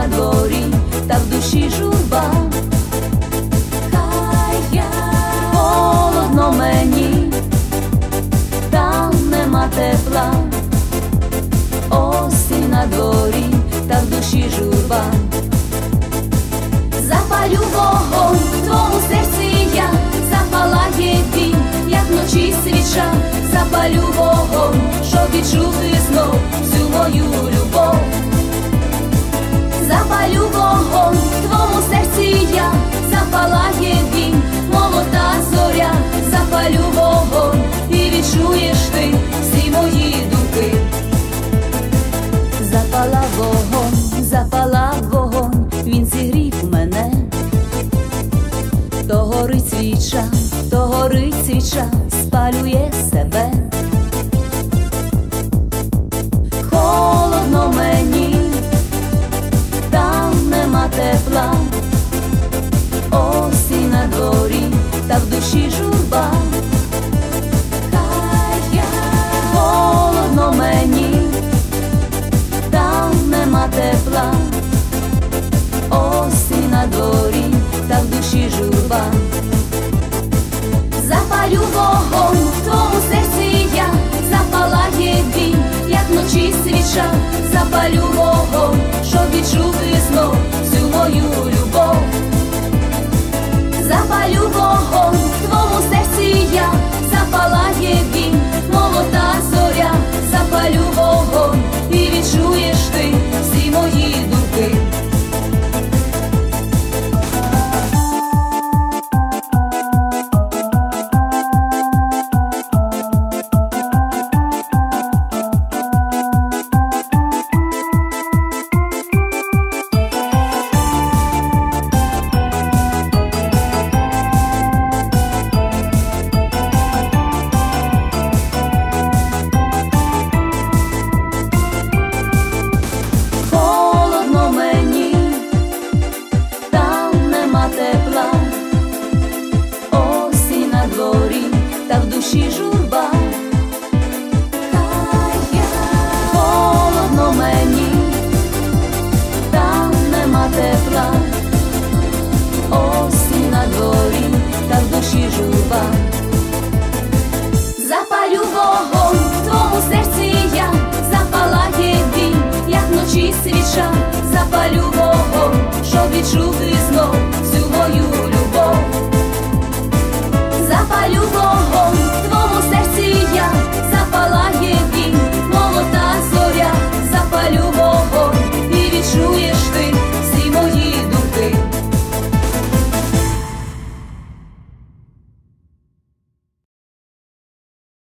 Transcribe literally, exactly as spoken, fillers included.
дворі, та в душі журба. Хай я холодно мені, там нема тепла. Осінь на дворі, та в душі журба. Запалю вогонь в твому серці я, запалає він, як вночі свіча. Запалю вогонь, щоб відчути знов всю мою любов. Запалю вогонь в твому серці я, запалає він, молода зоря. Запалю вогонь і відчуєш ти всі мої думки. Запалав вогонь, запалав вогонь, він зігрів мене. То горить свіча, то горить свіча, спалює себе. Холодно мені, там нема тепла. Осінь на дворі, та в душі журба. Хай я холодно мені, там нема тепла. Осінь на дворі, та в душі журба. Запалю вогонь в твому серці я, запалає він, як вночі свіча. Запалю вогонь, щоб відчути знов всю мою любов. Запалю вогонь в твому серці я, запалає він, молода зоря. Запалю вогонь і відчуєш ти всі мої думки. Та в душі журба. Хай я холодно мені, там нема тепла. Осінь на дворі, та в душі журба. Запалю вогонь в твому серці я, запалає він, як вночі свіча. Запалю вогонь, щоб відчути